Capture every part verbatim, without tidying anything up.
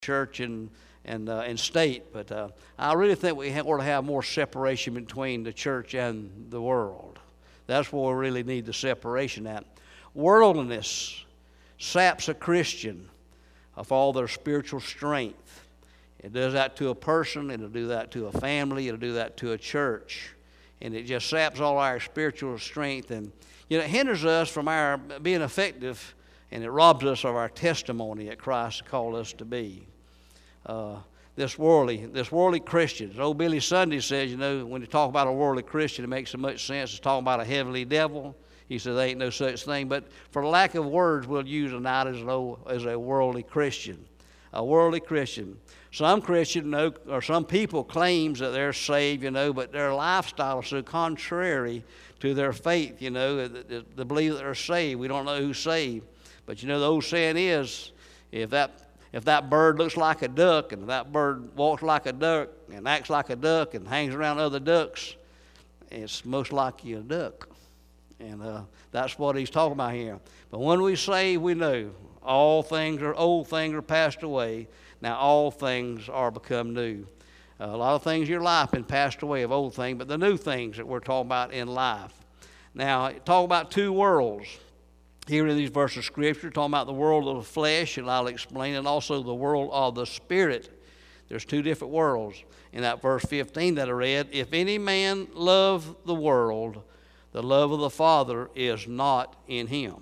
church and and uh, and state, but uh, I really think we ought to have more separation between the church and the world. That's where we really need the separation at. Worldliness saps a Christian of all their spiritual strength. It does that to a person, it'll do that to a family, it'll do that to a church. And it just saps all our spiritual strength, and you know, it hinders us from our being effective, and it robs us of our testimony that Christ called us to be. Uh, this worldly, this worldly Christians. Old Billy Sunday says, you know, when you talk about a worldly Christian, it makes so much sense. It's talking about a heavenly devil. He said there ain't no such thing. But for lack of words, we'll use it out as, an old, as a worldly Christian. A worldly Christian. Some Christians, you know, or some people claims that they're saved, you know, but their lifestyle is so contrary to their faith, you know, that they believe that they're saved. We don't know who's saved. But, you know, the old saying is, if that if that bird looks like a duck, and that bird walks like a duck, and acts like a duck, and hangs around other ducks, it's most likely a duck. And uh, that's what he's talking about here. But when we say, we know all things are old things are passed away. Now all things are become new. Uh, a lot of things in your life been passed away of old things, but the new things that we're talking about in life. Now, talk about two worlds. Here in these verses of Scripture, talking about the world of the flesh, and I'll explain, and also the world of the Spirit. There's two different worlds. In that verse fifteen that I read, if any man love the world, the love of the Father is not in him.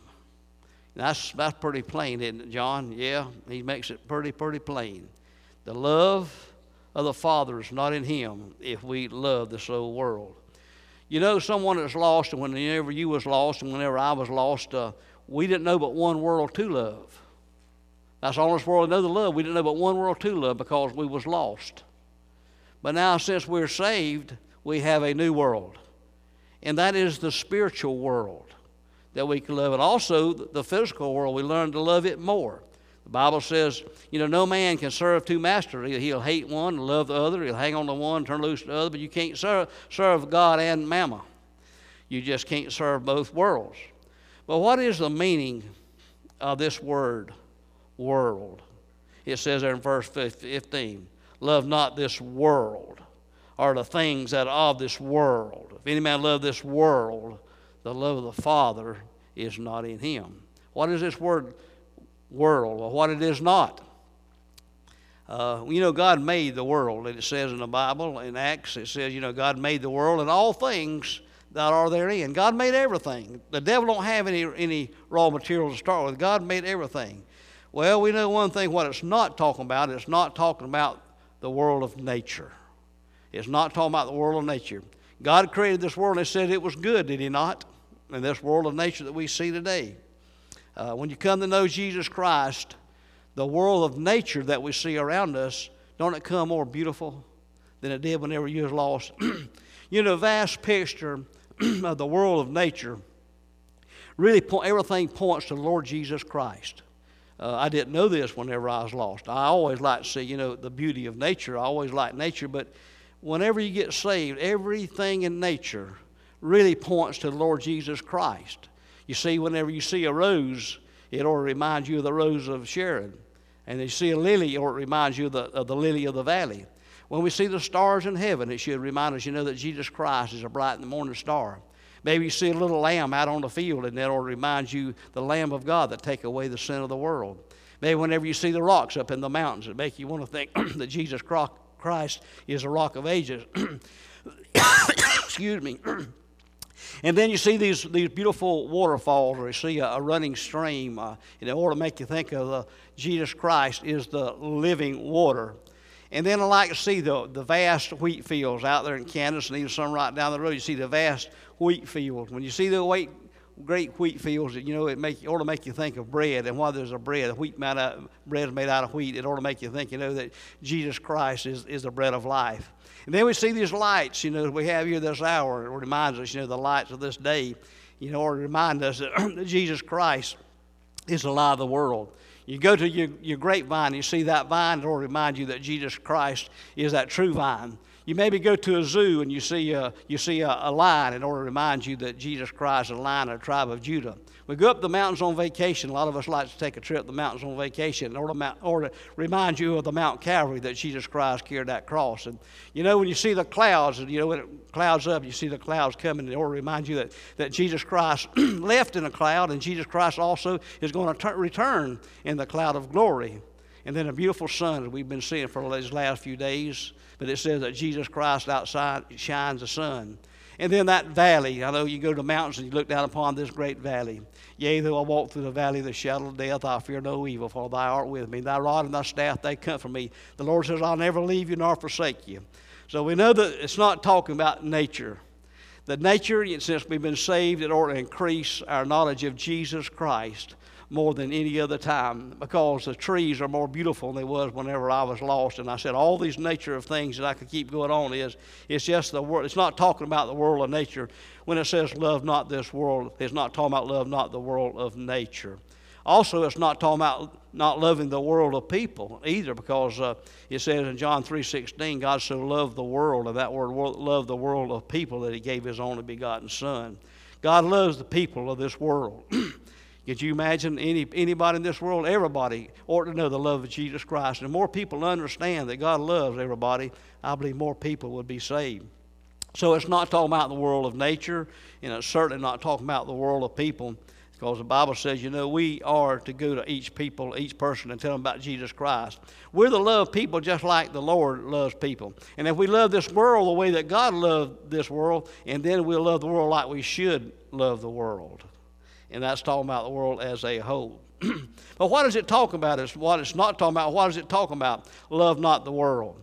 That's, that's pretty plain, isn't it, John? Yeah, he makes it pretty, pretty plain. The love of the Father is not in him if we love this old world. You know, someone that's lost, and whenever you was lost and whenever I was lost, uh, we didn't know but one world to love. That's the honest world to know the love. We didn't know but one world to love because we was lost. But now since we're saved, we have a new world. And that is the spiritual world that we can love. And also the physical world, we learn to love it more. The Bible says, you know, no man can serve two masters. He'll hate one and love the other. He'll hang on to one, turn loose to the other. But you can't serve, serve God and mammon. You just can't serve both worlds. But what is the meaning of this word, world? It says there in verse fifteen, love not this world, or the things that are of this world. If any man love this world, the love of the Father is not in him. What is this word, world? Well, what it is not. Uh, you know, God made the world. And it says in the Bible, in Acts, it says, you know, God made the world and all things that are therein. God made everything. The devil don't have any, any raw material to start with. God made everything. Well, we know one thing, what it's not talking about, it's not talking about the world of nature. It's not talking about the world of nature. God created this world and said it was good, did he not? In this world of nature that we see today. Uh, when you come to know Jesus Christ, the world of nature that we see around us, don't it come more beautiful than it did whenever you was lost? You know, vast picture of the world of nature, really po- everything points to the Lord Jesus Christ. Uh, I didn't know this whenever I was lost. I always like to see, you know, the beauty of nature. I always like nature, but whenever you get saved, everything in nature really points to the Lord Jesus Christ. You see, whenever you see a rose, it ought to remind you of the rose of Sharon. And you see a lily, it ought to remind you of the, of the lily of the valley. When we see the stars in heaven, it should remind us, you know, that Jesus Christ is a bright and morning star. Maybe you see a little lamb out on the field, and that ought to remind you the Lamb of God that take away the sin of the world. Maybe whenever you see the rocks up in the mountains, it make you want to think that Jesus Christ is a rock of ages. Excuse me. And then you see these, these beautiful waterfalls, or you see a, a running stream. Uh, and it ought to make you think of uh, Jesus Christ is the living water. And then I like to see the, the vast wheat fields out there in Kansas, and even some right down the road. You see the vast wheat fields. When you see the wheat, great wheat fields, you know, it, make, it ought to make you think of bread. And while there's a bread, the wheat made out, bread is made out of wheat, it ought to make you think, you know, that Jesus Christ is, is the bread of life. And then we see these lights, you know, we have here this hour. It reminds us, you know, the lights of this day, you know, or remind us that, that Jesus Christ is the light of the world. You go to your, your grapevine, you see that vine, it will remind you that Jesus Christ is that true vine. You maybe go to a zoo and you see a, you see a, a lion in order to remind you that Jesus Christ is a lion of the tribe of Judah. We go up the mountains on vacation. A lot of us like to take a trip up the mountains on vacation in order to, order to remind you of the Mount Calvary that Jesus Christ carried that cross. And you know, when you see the clouds, and you know, when it clouds up, you see the clouds coming in order to remind you that, that Jesus Christ left in a cloud, and Jesus Christ also is going to return in the cloud of glory. And then a beautiful sun that we've been seeing for these last few days. But it says that Jesus Christ outside shines the sun. And then that valley, I know you go to the mountains and you look down upon this great valley. Yea, though I walk through the valley of the shadow of death, I fear no evil, for thou art with me. Thy rod and thy staff, they comfort me. The Lord says, I'll never leave you nor forsake you. So we know that it's not talking about nature. The nature, since we've been saved in order to increase our knowledge of Jesus Christ more than any other time, because the trees are more beautiful than they was whenever I was lost. And I said all these nature of things that I could keep going on is, it's just the world. It's not talking about the world of nature. When it says love not this world, it's not talking about love not the world of nature. Also, it's not talking about not loving the world of people either, because uh, it says in John three sixteen, God so loved the world, and that word love the world of people, that he gave his only begotten Son. God loves the people of this world. Could you imagine any, anybody in this world? Everybody ought to know the love of Jesus Christ. And the more people understand that God loves everybody, I believe more people would be saved. So it's not talking about the world of nature, and it's certainly not talking about the world of people, because the Bible says, you know, we are to go to each people, each person, and tell them about Jesus Christ. We're to love people just like the Lord loves people. And if we love this world the way that God loved this world, and then we'll love the world like we should love the world. And that's talking about the world as a whole. But what does it talk about? It's what it's not talking about. What is it talking about? Love not the world.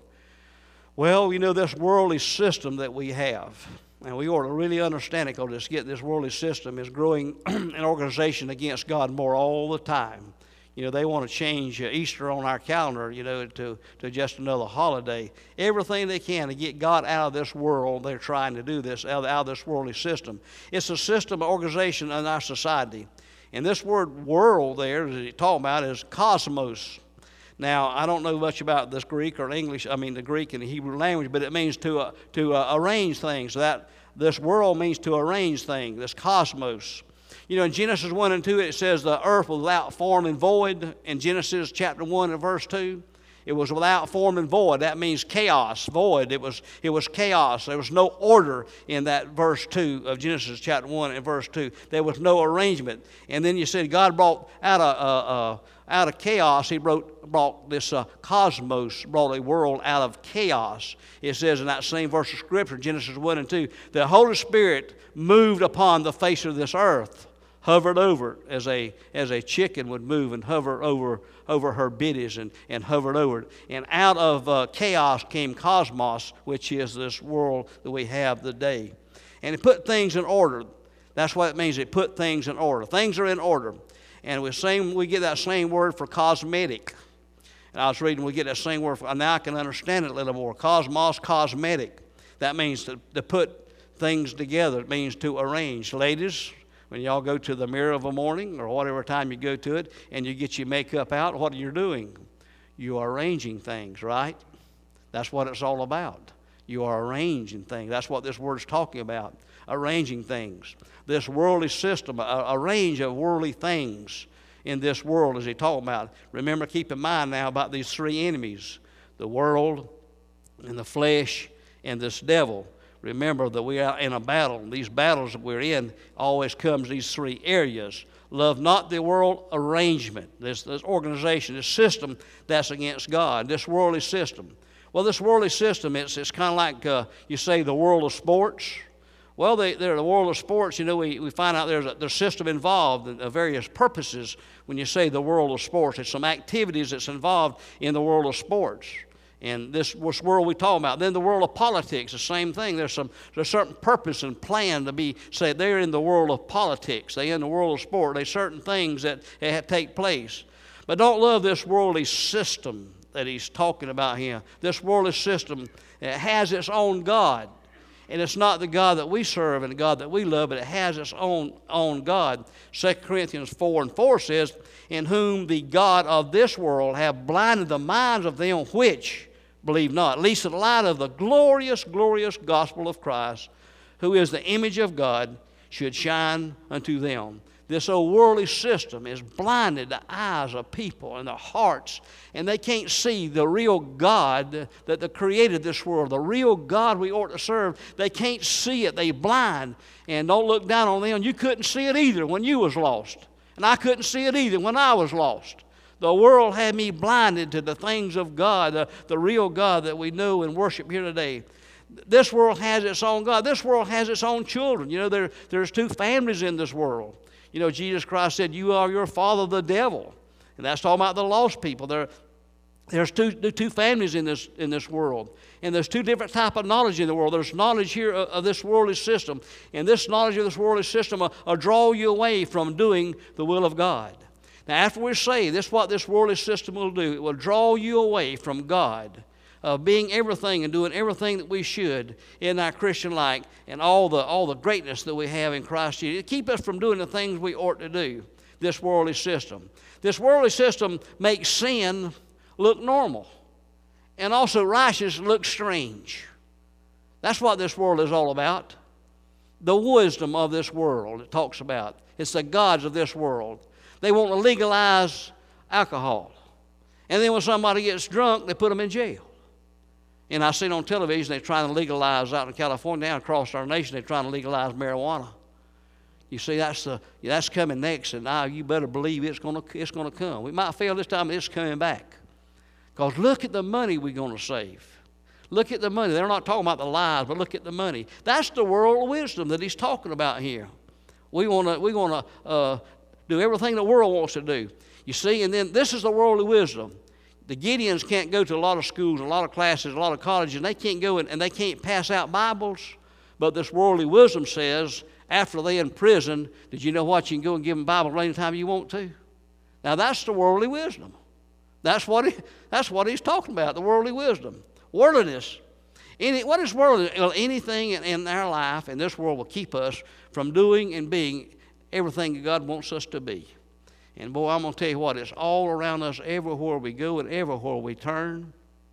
Well, you know, this worldly system that we have, and we ought to really understand it, because it's getting, this worldly system is growing an organization against God more all the time. You know, they want to change uh, Easter on our calendar, you know, to, to just another holiday. Everything they can to get God out of this world, they're trying to do this, out of, out of this worldly system. It's a system of organization in our society. And this word world there, that he's talking about, is cosmos. Now, I don't know much about this Greek or English, I mean the Greek and the Hebrew language, but it means to, uh, to uh, arrange things. So that this world means to arrange things, this cosmos. You know, in Genesis one and two, it says the earth was without form and void. In Genesis chapter one and verse two, it was without form and void. That means chaos, void. It was, it was chaos. There was no order in that verse two of Genesis chapter one and verse two. There was no arrangement. And then you said God brought out of, uh, uh, out of chaos, he brought, brought this uh, cosmos, brought a world out of chaos. It says in that same verse of Scripture, Genesis one and two, the Holy Spirit moved upon the face of this earth, hovered over it as a, as a chicken would move and hover over, over her biddies and, and hovered over it. And out of uh, chaos came cosmos, which is this world that we have today. And it put things in order. That's what it means. It put things in order. Things are in order. And we same, we get that same word for cosmetic. And I was reading, we get that same word for, now I can understand it a little more. Cosmos, cosmetic. That means to, to put things together. It means to arrange. Ladies, when y'all go to the mirror of a morning or whatever time you go to it and you get your makeup out, what are you doing? You are arranging things, right? That's what it's all about. You are arranging things. That's what this word is talking about, arranging things. This worldly system, a, a range of worldly things in this world as he talking about. Remember, keep in mind now about these three enemies, the world and the flesh and this devil. Remember that we are in a battle. These battles that we're in always comes these three areas. Love not the world arrangement, this, this organization, this system that's against God, this worldly system. Well, this worldly system, it's, it's kind of like, uh, you say, the world of sports. Well, they, they're the world of sports. You know, we, we find out there's a, there's a system involved in various purposes when you say the world of sports. It's some activities that's involved in the world of sports. And this, this world we talk about. Then the world of politics, the same thing. There's some there's a certain purpose and plan to be, say, they're in the world of politics. They're in the world of sport. There's certain things that, that take place. But don't love this worldly system that he's talking about here. This worldly system, it has its own God. And it's not the God that we serve and the God that we love, but it has its own, own God. Second Corinthians four and four says, in whom the God of this world have blinded the minds of them which believe not, lest the light of the glorious, glorious gospel of Christ, who is the image of God, should shine unto them. This old worldly system has blinded the eyes of people and their hearts, and they can't see the real God that, that created this world, the real God we ought to serve. They can't see it. They're blind, and don't look down on them. You couldn't see it either when you was lost, and I couldn't see it either when I was lost. The world had me blinded to the things of God, the, the real God that we know and worship here today. This world has its own God. This world has its own children. You know, there, there's two families in this world. You know, Jesus Christ said, you are your father, the devil. And that's talking about the lost people. There, there's two, two families in this, in this world. And there's two different types of knowledge in the world. There's knowledge here of, of this worldly system. And this knowledge of this worldly system will, will draw you away from doing the will of God. Now, after we're saved, this is what this worldly system will do. It will draw you away from God, of being everything and doing everything that we should in our Christian life, and all the all the greatness that we have in Christ Jesus. It keeps us from doing the things we ought to do, this worldly system. This worldly system makes sin look normal, and also righteousness look strange. That's what this world is all about. The wisdom of this world it talks about. It's the gods of this world. They want to legalize alcohol. And then when somebody gets drunk, they put them in jail. And I seen on television they're trying to legalize out in California, now across our nation, they're trying to legalize marijuana. You see, that's the that's coming next, and now you better believe it's going to it's going to come. We might fail this time, but it's coming back. Because look at the money we're going to save. Look at the money. They're not talking about the lies, but look at the money. That's the world wisdom that he's talking about here. We want to we want to uh, do everything the world wants to do. You see, and then this is the worldly wisdom. The Gideons can't go to a lot of schools, a lot of classes, a lot of colleges, and they can't go in, and they can't pass out Bibles. But this worldly wisdom says, after they're in prison, did you know what? You can go and give them Bibles anytime you want to. Now that's the worldly wisdom. That's what he, that's what he's talking about, the worldly wisdom. Worldliness. Any, what is worldliness? Well, anything in, in our life in this world will keep us from doing and being everything that God wants us to be. And boy, I'm going to tell you what, it's all around us everywhere we go and everywhere we turn.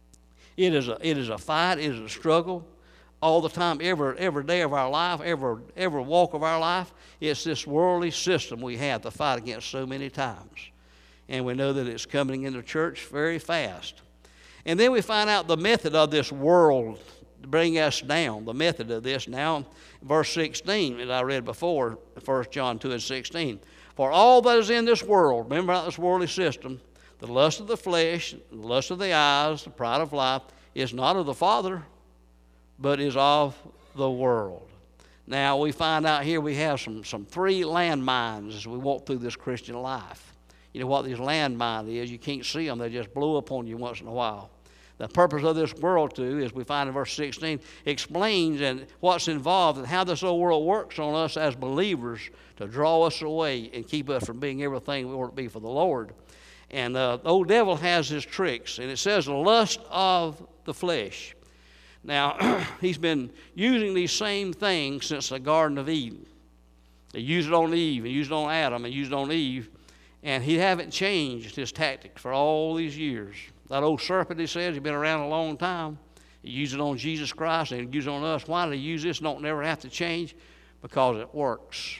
It is a, it is a fight, it is a struggle all the time, every, every day of our life, every, every walk of our life. It's this worldly system we have to fight against so many times. And we know that it's coming into church very fast. And then we find out the method of this world to bring us down, the method of this now. Verse sixteen, as I read before, First John two and sixteen. For all that is in this world, remember about this worldly system, the lust of the flesh, the lust of the eyes, the pride of life, is not of the Father, but is of the world. Now we find out here we have some, some three landmines as we walk through this Christian life. You know what these landmines is? You can't see them. They just blow up on you once in a while. The purpose of this world, too, as we find in verse sixteen, explains and what's involved and how this old world works on us as believers to draw us away and keep us from being everything we ought to be for the Lord. And uh, the old devil has his tricks, and it says the lust of the flesh. Now, he's been using these same things since the Garden of Eden. He used it on Eve, and used it on Adam, and used it on Eve, and he haven't changed his tactics for all these years. That old serpent, he says, he's been around a long time. He used it on Jesus Christ, and he used it on us. Why did he use this? Don't never have to change? Because it works.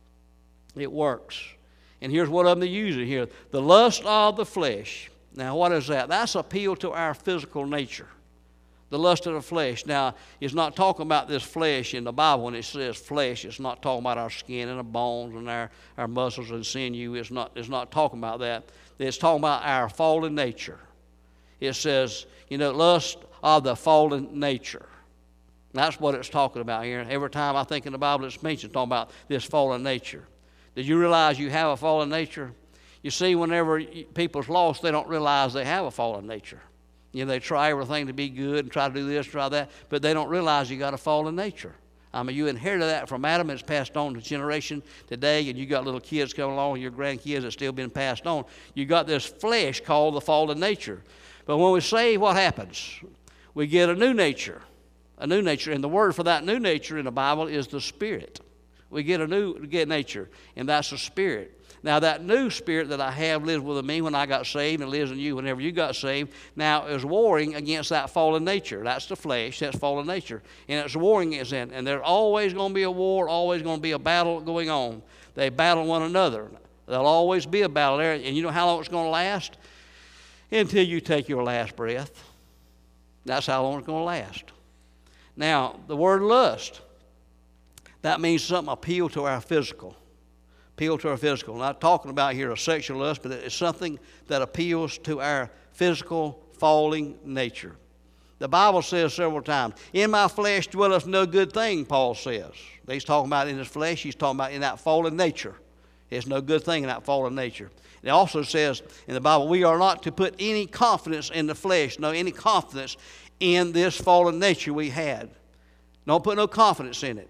It works. And here's what of them they use it here. The lust of the flesh. Now, what is that? That's appeal to our physical nature. The lust of the flesh. Now, it's not talking about this flesh in the Bible. When it says flesh, it's not talking about our skin and our bones and our, our muscles and sinew. It's not, it's not talking about that. It's talking about our fallen nature. It says, you know, lust of the fallen nature. That's what it's talking about here. Every time I think in the Bible it's mentioned, talking about this fallen nature. Did you realize you have a fallen nature? You see, whenever people's lost, they don't realize they have a fallen nature. You know, they try everything to be good and try to do this, try that, but they don't realize you got a fallen nature. I mean, you inherited that from Adam, and it's passed on to generation today, and you got little kids coming along, your grandkids that's still being passed on. You got this flesh called the fallen nature. But when we say, what happens? We get a new nature, a new nature, and the word for that new nature in the Bible is the Spirit. We get a new get nature, and that's the Spirit. Now, that new spirit that I have lives within me when I got saved, and lives in you whenever you got saved, now is warring against that fallen nature. That's the flesh, that's fallen nature. And it's warring against it. And there's always going to be a war, always going to be a battle going on. They battle one another. There'll always be a battle there. And you know how long it's going to last? Until you take your last breath. That's how long it's going to last. Now, the word lust, that means something appeal to our physical. Appeal to our physical. I'm not talking about here a sexual lust, but it's something that appeals to our physical falling nature. The Bible says several times, in my flesh dwelleth no good thing, Paul says. He's talking about in his flesh, he's talking about in that fallen nature. There's no good thing in that fallen nature. It also says in the Bible, we are not to put any confidence in the flesh, no, any confidence in this fallen nature we had. Don't put no confidence in it.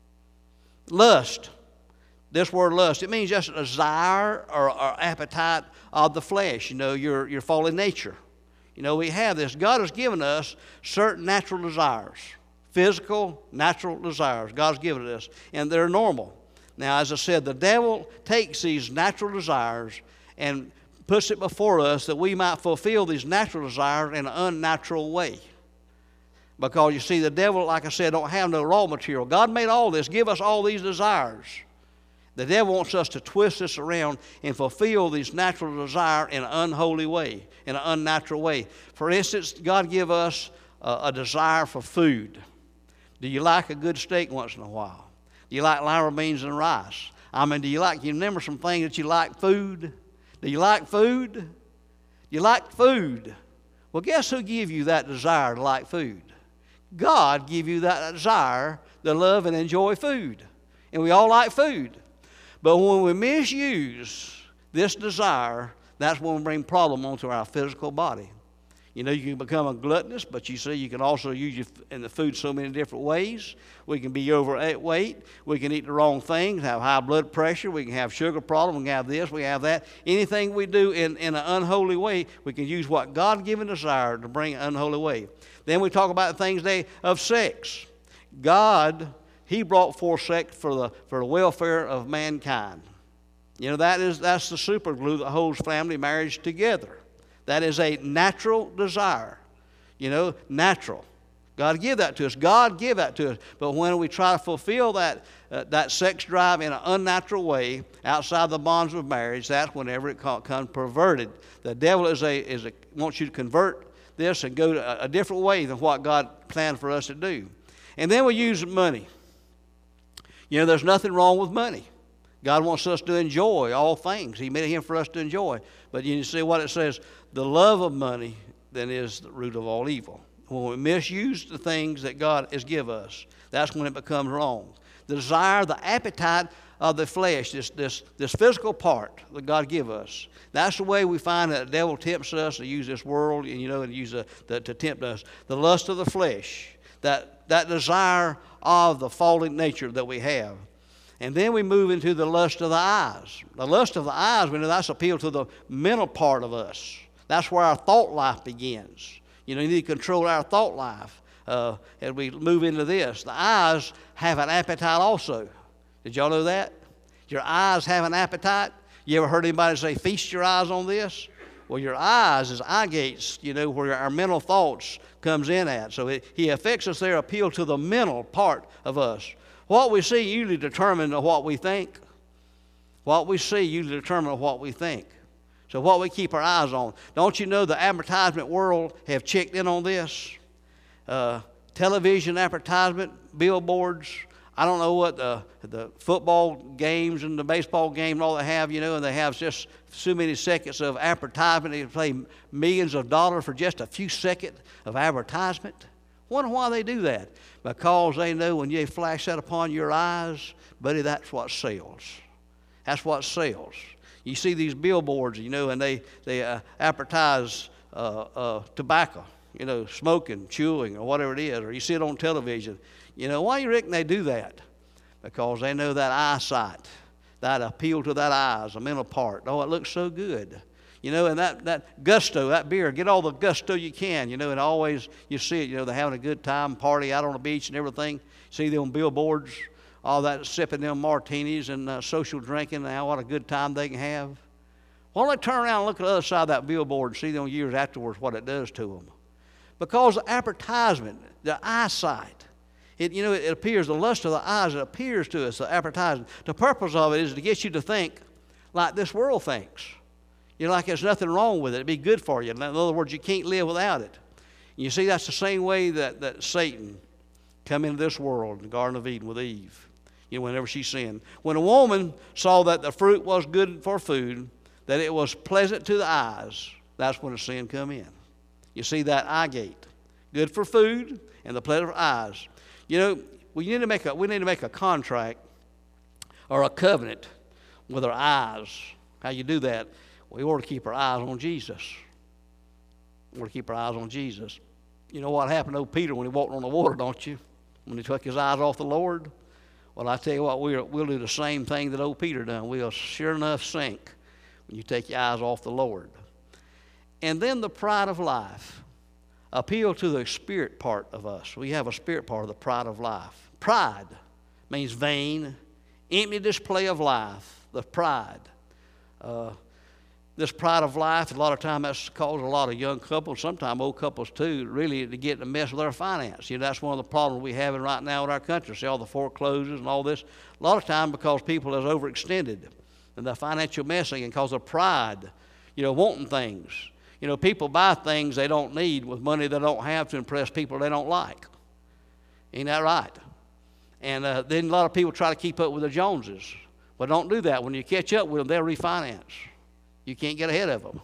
Lust. This word lust, it means just a desire or, or appetite of the flesh, you know, your, your fallen nature. You know, we have this. God has given us certain natural desires, physical, natural desires. God's given us, and they're normal. Now, as I said, the devil takes these natural desires and puts it before us that we might fulfill these natural desires in an unnatural way. Because, you see, the devil, like I said, don't have no raw material. God made all this, give us all these desires. The devil wants us to twist this around and fulfill these natural desires in an unholy way, in an unnatural way. For instance, God give us a, a desire for food. Do you like a good steak once in a while? Do you like lima beans and rice? I mean, do you like, you remember some things that you like food? Do you like food? You like food. Well, guess who gave you that desire to like food? God gave you that desire to love and enjoy food. And we all like food. But when we misuse this desire, that's when we bring problem onto our physical body. You know, you can become a gluttonous, but you see you can also use it in the food so many different ways. We can be overweight. We can eat the wrong things, have high blood pressure. We can have sugar problems. We can have this. We can have that. Anything we do in, in an unholy way, we can use what God-given desire to bring an unholy way. Then we talk about the things they, of sex. God, He brought forth sex for the, for the welfare of mankind. You know, that is, that's the super glue that holds family marriage together. That is a natural desire. You know, natural. God give that to us. God give that to us. But when we try to fulfill that, uh, that sex drive in an unnatural way, outside the bonds of marriage, that's whenever it becomes perverted. The devil is a, is a, wants you to convert this and go a, a different way than what God planned for us to do. And then we use money. You know, there's nothing wrong with money. God wants us to enjoy all things. He made Him for us to enjoy. But you see what it says, the love of money then is the root of all evil. When we misuse the things that God has given us, that's when it becomes wrong. The desire, the appetite of the flesh, this, this, this physical part that God give us, that's the way we find that the devil tempts us to use this world, and you know, and use a, the, to tempt us. The lust of the flesh, that, that desire of the fallen nature that we have. And then we move into the lust of the eyes. The lust of the eyes, we know that's appeal to the mental part of us. That's where our thought life begins. You know, you need to control our thought life uh, as we move into this. The eyes have an appetite also. Did y'all know that? Your eyes have an appetite. You ever heard anybody say, feast your eyes on this? Well, your eyes is eye gates, you know, where our mental thoughts comes in at. So it, he affects us there, appeal to the mental part of us. What we see usually determines what we think. What we see usually determines what we think. So what we keep our eyes on. Don't you know the advertisement world have checked in on this? Uh, television advertisement, billboards. I don't know what the, the football games and the baseball game and all they have, you know, and they have just so many seconds of advertisement. They pay millions of dollars for just a few seconds of advertisement. Wonder why they do that. Because they know when you flash that upon your eyes, buddy, that's what sells. That's what sells. You see these billboards, you know, and they, they uh, advertise uh, uh, tobacco, you know, smoking, chewing, or whatever it is, or you see it on television. You know, why do you reckon they do that? Because they know that eyesight, that appeal to that eyes, a mental part. Oh, it looks so good. You know, and that, that gusto, that beer, get all the gusto you can, you know, and always you see it, you know, they're having a good time, party out on the beach and everything. See them on billboards all that sipping them martinis and uh, social drinking, and what a good time they can have. Why don't they turn around and look at the other side of that billboard and see them years afterwards what it does to them? Because the advertisement, the eyesight, it, you know, it, it appears, the lust of the eyes, it appears to us, the advertisement. The purpose of it is to get you to think like this world thinks. You know, like there's nothing wrong with it. It'd be good for you. In other words, you can't live without it. And you see, that's the same way that, that Satan come into this world in the Garden of Eden with Eve, you know, whenever she sinned. When a woman saw that the fruit was good for food, that it was pleasant to the eyes, that's when the sin come in. You see that eye gate, good for food and the pleasure for eyes. You know, we need to make a we need to make a contract or a covenant with our eyes. How you do that? We ought to keep our eyes on Jesus. We ought to keep our eyes on Jesus. You know what happened to old Peter when he walked on the water, don't you? When he took his eyes off the Lord. Well, I tell you what, we'll, we'll do the same thing that old Peter done. We'll sure enough sink when you take your eyes off the Lord. And then the pride of life. Appeal to the spirit part of us. We have a spirit part of the pride of life. Pride means vain, empty display of life, the pride. Uh, this pride of life, a lot of times that's caused a lot of young couples, sometimes old couples too, really to get in a mess with their finance. You know, that's one of the problems we're having right now in our country. See all the foreclosures and all this. A lot of times because people is overextended and the financial messing and cause of pride, you know, wanting things. You know, people buy things they don't need with money they don't have to impress people they don't like. Ain't that right? And uh, then a lot of people try to keep up with the Joneses. Well, don't do that. When you catch up with them, they'll refinance. You can't get ahead of them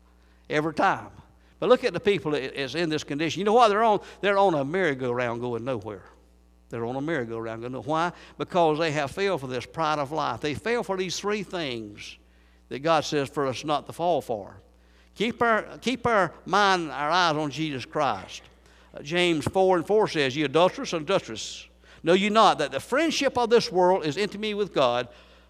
every time. But look at the people that is in this condition. You know why they're on? They're on a merry-go-round going nowhere. They're on a merry-go-round going nowhere. Why? Because they have failed for this pride of life. They fail for these three things that God says for us not to fall for. Keep our, keep our mind, our eyes on Jesus Christ. Uh, James four and four says, "Ye adulterous and adulteress, know you not that the friendship of this world is enmity with God?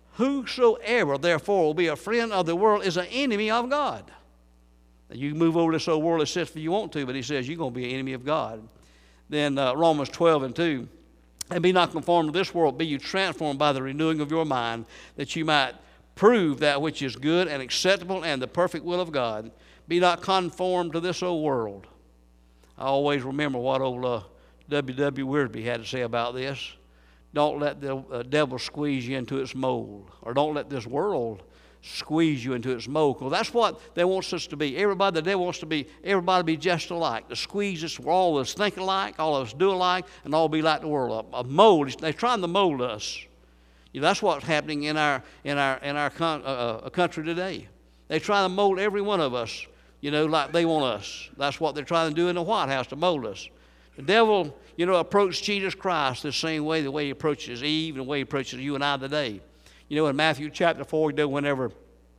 Whosoever, therefore, will be a friend of the world is an enemy of God." Now, you can move over this old worldly system if you want to, but he says you're going to be an enemy of God. Then uh, Romans twelve and two, "And be not conformed to this world, be you transformed by the renewing of your mind, that you might prove that which is good and acceptable and the perfect will of God. Be not conformed to this old world." I always remember what old uh, W W Wiersbe had to say about this. Don't let the uh, devil squeeze you into its mold, or don't let this world squeeze you into its mold. Because that's what they want us to be. Everybody, the devil wants to be, everybody to be just alike. To squeeze us, where all of us think alike, all of us do alike, and all be like the world. A, a mold, they're trying to mold us. You know, that's what's happening in our in our in our con, uh, country today. They try to mold every one of us, you know, like they want us. That's what they're trying to do in the White House, to mold us. The devil, you know, approached Jesus Christ the same way, the way he approaches Eve and the way he approaches you and I today. You know, in Matthew chapter four, you know, whenever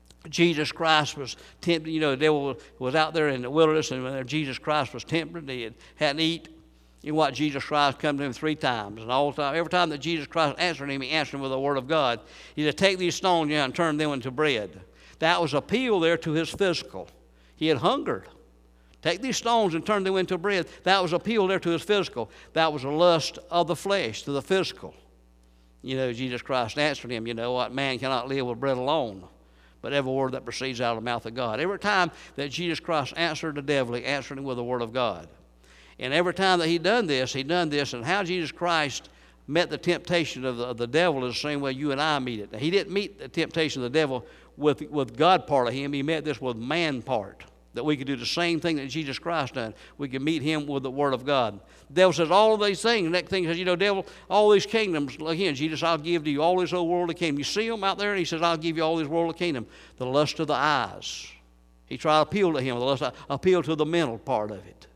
Jesus Christ was tempted, you know, the devil was out there in the wilderness, and whenever Jesus Christ was tempted, he had, hadn't eaten. You know what? Jesus Christ come to him three times. And all the time, every time that Jesus Christ answered him, he answered him with the word of God. He said, "Take these stones and turn them into bread." That was appeal there to his physical. He had hungered. Take these stones and turn them into bread. That was appeal there to his physical. That was a lust of the flesh, to the physical. You know, Jesus Christ answered him, you know what? Man cannot live with bread alone, but every word that proceeds out of the mouth of God. Every time that Jesus Christ answered the devil, he answered him with the word of God. And every time that he done this, he done this. And how Jesus Christ met the temptation of the, of the devil is the same way you and I meet it. Now, he didn't meet the temptation of the devil with, with God part of him. He met this with man part. That we could do the same thing that Jesus Christ done. We could meet him with the word of God. The devil says all of these things. The next thing he says, you know, devil, all these kingdoms, again, Jesus, I'll give to you all this old worldly kingdom. You see them out there? And he says, I'll give you all this worldly kingdom. The lust of the eyes. He tried to appeal to him. The lust, appeal to the mental part of it.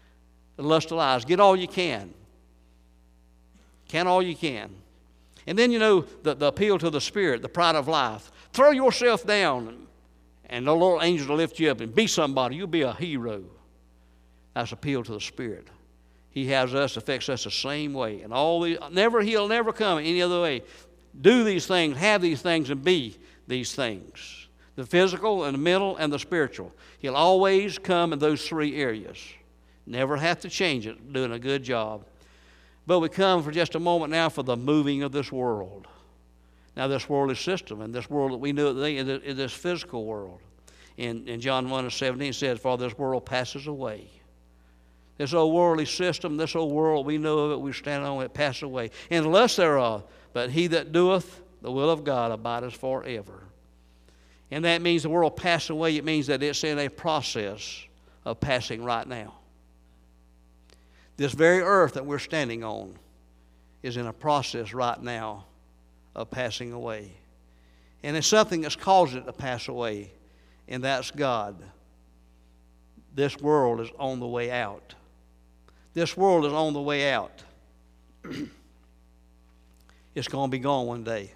The lust of the eyes. Get all you can. Can all you can. And then, you know, the, the appeal to the spirit, the pride of life. Throw yourself down, and the Lord angels will lift you up and be somebody. You'll be a hero. That's appeal to the spirit. He has us, affects us the same way. And all these, never, he'll never come any other way. Do these things, have these things, and be these things. The physical and the mental and the spiritual. He'll always come in those three areas. Never have to change it, doing a good job. But we come for just a moment now for the moving of this world. Now, this worldly system and this world that we know today is this physical world. In, in John one and seventeen, it says, for this world passes away. This old worldly system, this old world, we know of it, we stand on it, passes away. And the lust thereof, but he that doeth the will of God abideth forever. And that means the world passed away. It means that it's in a process of passing right now. This very earth that we're standing on is in a process right now of passing away. And it's something that's caused it to pass away, and that's God. This world is on the way out. This world is on the way out. It's going to be gone one day.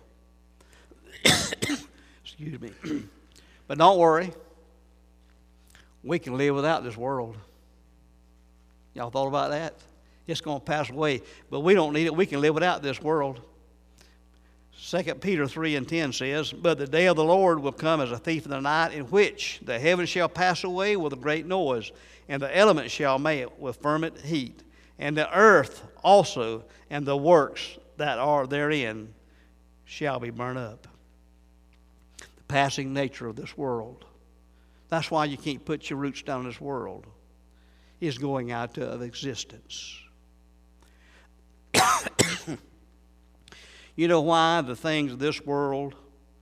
Excuse me. But don't worry. We can live without this world. Y'all thought about that? It's going to pass away, but we don't need it. We can live without this world. Second Peter three and ten says, but the day of the Lord will come as a thief in the night, in which the heavens shall pass away with a great noise, and the elements shall melt with fervent heat, and the earth also and the works that are therein shall be burned up. The passing nature of this world. That's why you can't put your roots down in this world. Is going out of existence. You know why the things of this world,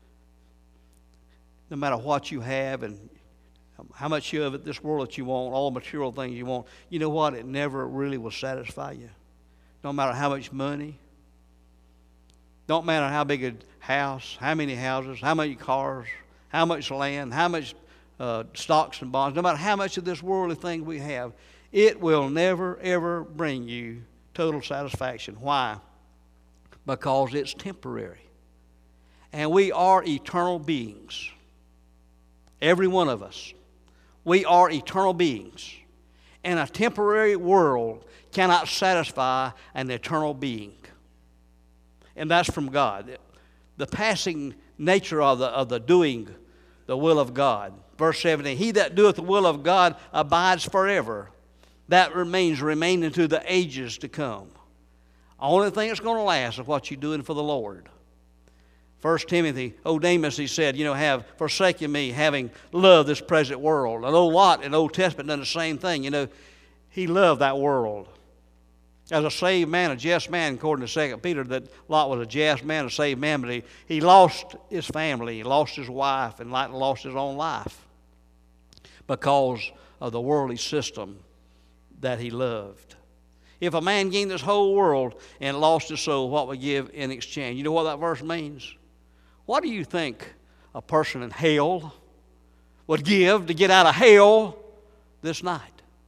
no matter what you have and how much of it this world that you want, all material things you want, you know what? It never really will satisfy you. No matter how much money, don't matter how big a house, how many houses, how many cars, how much land, how much uh, stocks and bonds, no matter how much of this worldly thing we have, it will never, ever bring you total satisfaction. Why? Because it's temporary. And we are eternal beings. Every one of us. We are eternal beings. And a temporary world cannot satisfy an eternal being. And that's from God. The passing nature of the, of the doing the will of God. Verse seventeen, he that doeth the will of God abides forever. That remains remaining to the ages to come. The only thing that's going to last is what you're doing for the Lord. First Timothy, old Amos, he said, you know, have forsaken me, having loved this present world. And old Lot in the Old Testament done the same thing. You know, he loved that world. As a saved man, a just man, according to Second Peter, that Lot was a just man, a saved man, but he, he lost his family, he lost his wife, and likely lost his own life because of the worldly system that he loved. If a man gained this whole world and lost his soul, what would he give in exchange? You know what that verse means? What do you think a person in hell would give to get out of hell this night?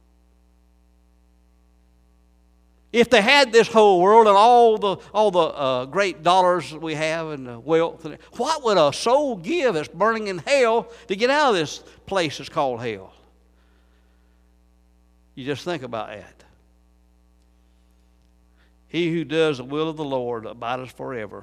If they had this whole world and all the all the uh, great dollars that we have and the wealth, what would a soul give that's burning in hell to get out of this place that's called hell? You just think about that. He who does the will of the Lord abideth forever.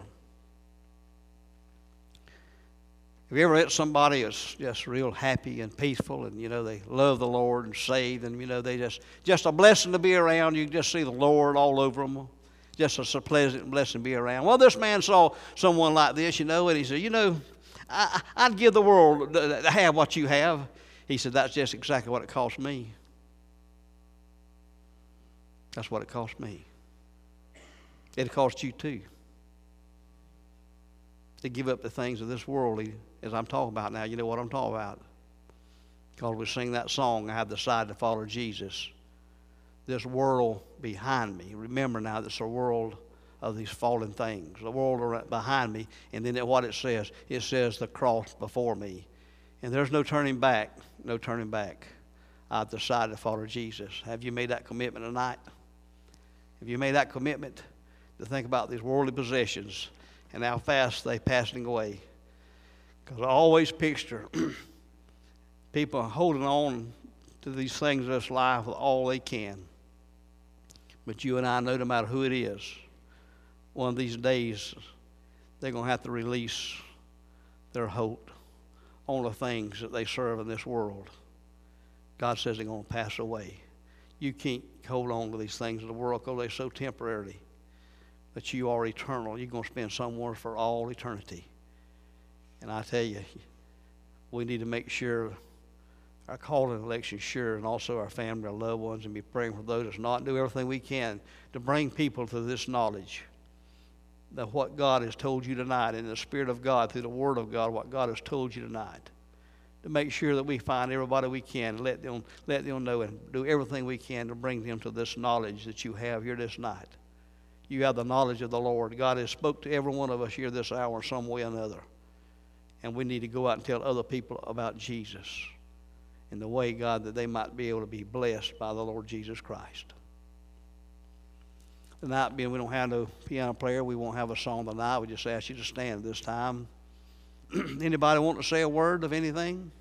Have you ever met somebody that's just real happy and peaceful and, you know, they love the Lord and saved and, you know, they just, just a blessing to be around. You can just see the Lord all over them. Just a pleasant blessing to be around. Well, this man saw someone like this, you know, and he said, you know, I, I'd give the world to have what you have. He said, that's just exactly what it cost me. That's what it cost me. It'll cost you too. To give up the things of this world, as I'm talking about now. You know what I'm talking about. Because we sing that song, I have decided to follow Jesus. This world behind me. Remember now, this is a world of these fallen things. The world behind me. And then what it says, it says the cross before me. And there's no turning back. No turning back. I've decided to follow Jesus. Have you made that commitment tonight? Have you made that commitment to think about these worldly possessions and how fast they're passing away? Because I always picture people holding on to these things of this life with all they can. But you and I know no matter who it is, one of these days they're going to have to release their hope on the things that they serve in this world. God says they're going to pass away. You can't hold on to these things of the world because they're so temporary. that you are eternal. You're going to spend somewhere for all eternity. And I tell you, we need to make sure our calling and election sure, and also our family, our loved ones, and be praying for those that's not, and do everything we can to bring people to this knowledge that what God has told you tonight, in the Spirit of God, through the Word of God, what God has told you tonight. To make sure that we find everybody we can, and let them, let them know, and do everything we can to bring them to this knowledge that you have here this night. You have the knowledge of the Lord. God has spoke to every one of us here this hour in some way or another. And we need to go out and tell other people about Jesus in the way, God, that they might be able to be blessed by the Lord Jesus Christ. Tonight, being we don't have no piano player, we won't have a song tonight. We just ask you to stand at this time. Anybody want to say a word of anything?